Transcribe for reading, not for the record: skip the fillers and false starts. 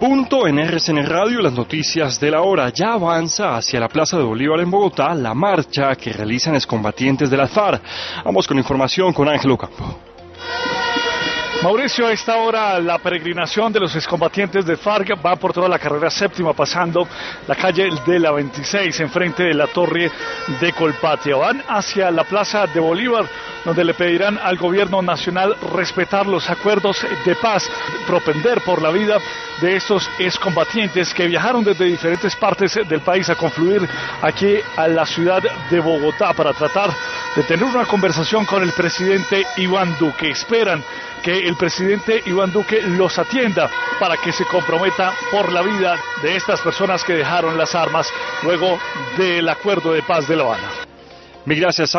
Punto en RCN Radio, las noticias de la hora. Ya avanza hacia la Plaza de Bolívar en Bogotá la marcha que realizan excombatientes de las FARC. Vamos con información con Ángel Ocampo. Mauricio, a esta hora la peregrinación de los excombatientes de FARC va por toda la carrera séptima, pasando la calle de la 26, enfrente de la torre de Colpatria. Van hacia la Plaza de Bolívar, donde le pedirán al gobierno nacional respetar los acuerdos de paz, propender por la vida de estos excombatientes que viajaron desde diferentes partes del país a confluir aquí a la ciudad de Bogotá para tratar de tener una conversación con el presidente Iván Duque. Esperan que el presidente Iván Duque los atienda para que se comprometa por la vida de estas personas que dejaron las armas luego del acuerdo de paz de La Habana. Mil gracias.